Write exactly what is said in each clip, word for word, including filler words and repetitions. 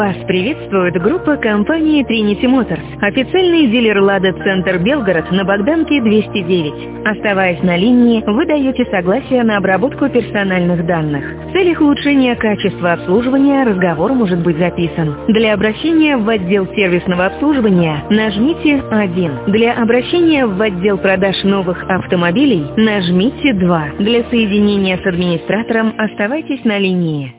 Вас приветствует группа компании Trinity Motors, официальный дилер Лада Центр Белгород на Богданке двести девять. Оставаясь на линии, вы даете согласие на обработку персональных данных. В целях улучшения качества обслуживания разговор может быть записан. Для обращения в отдел сервисного обслуживания нажмите один. Для обращения в отдел продаж новых автомобилей нажмите два. Для соединения с администратором оставайтесь на линии.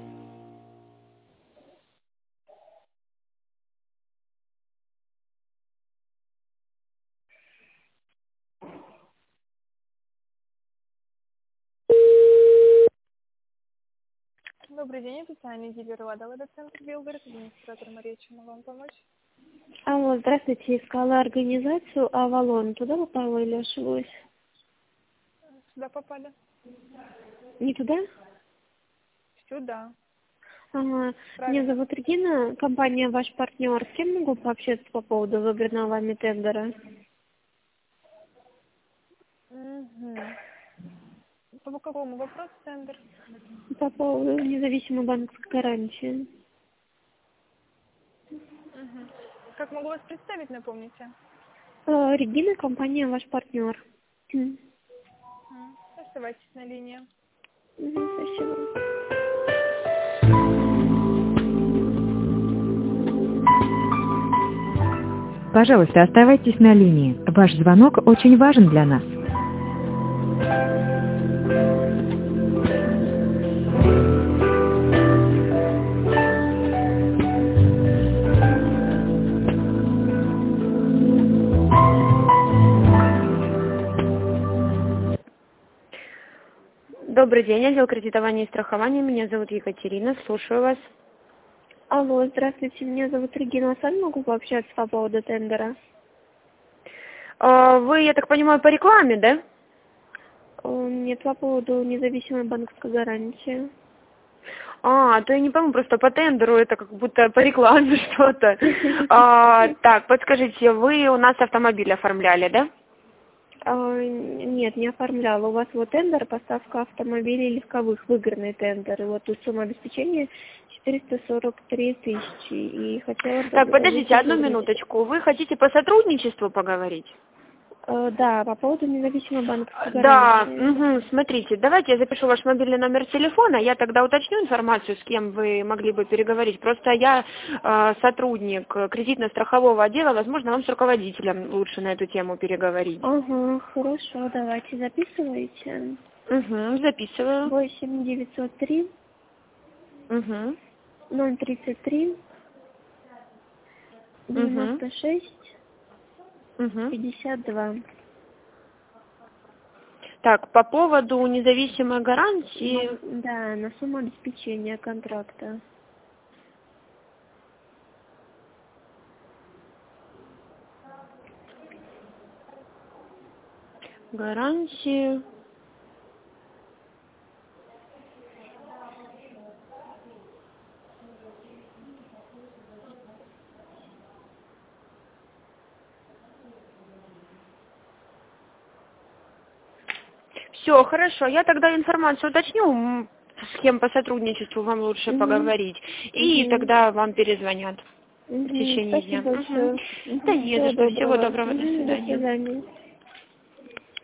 Добрый день, официальный дилер Лада Лада Центр Белгород, администратор Мария, чем могу вам помочь? Алло, здравствуйте, искала организацию «Авалон». Туда попала или ошиблась? Сюда попали? Не туда? Сюда. Ага. Меня Правильно. зовут Регина, компания «Ваш партнер». С кем могу пообщаться по поводу выбранного вами тендера? Угу. По какому вопросу тендер? По поводу независимой банковской гарантии. Угу. Как могу вас представить, напомните? Э, Регина, компания «Ваш партнер». М. М, Оставайтесь на линии. Мгм, спасибо. Пожалуйста, оставайтесь на линии. Ваш звонок очень важен для нас. Добрый день, отдел кредитования и страхования. Меня зовут Екатерина, слушаю вас. Алло, здравствуйте, меня зовут Регина. С вами могу пообщаться по поводу тендера? А, Вы, я так понимаю, по рекламе, да? Э, Нет, по поводу независимой банковской гарантии. А, то я не пойму, просто по тендеру это как будто по рекламе что-то. А, так, подскажите, вы у нас автомобиль оформляли, да? А, Нет, не оформляла. У вас вот тендер, поставка автомобилей легковых, выигранный тендер. И вот тут сумма обеспечения четыреста сорок три тысячи. И хотела бы... Так, подождите, одну выиграть. минуточку. Вы хотите по сотрудничеству поговорить? Э, Да, по поводу независимой банковской Да, гарантии. угу, смотрите, давайте я запишу ваш мобильный номер телефона, я тогда уточню информацию, с кем вы могли бы переговорить. Просто я э, сотрудник кредитно-страхового отдела, возможно, вам с руководителем лучше на эту тему переговорить. Ага, хорошо, давайте записывайте. Угу, записываю. восемь девятьсот три Угу, ноль тридцать три угу, девяносто шесть угу. пятьдесят два. Так, по поводу независимой гарантии... Да, на сумму обеспечения контракта. Гарантии... Все, хорошо, я тогда информацию уточню, м, с кем по сотрудничеству вам лучше Угу. поговорить, и Угу. тогда вам перезвонят в Угу. течение дня. Спасибо большое. Угу. Да Угу. не Всего за что, всего доброго. доброго, до Угу. До свидания. свидания.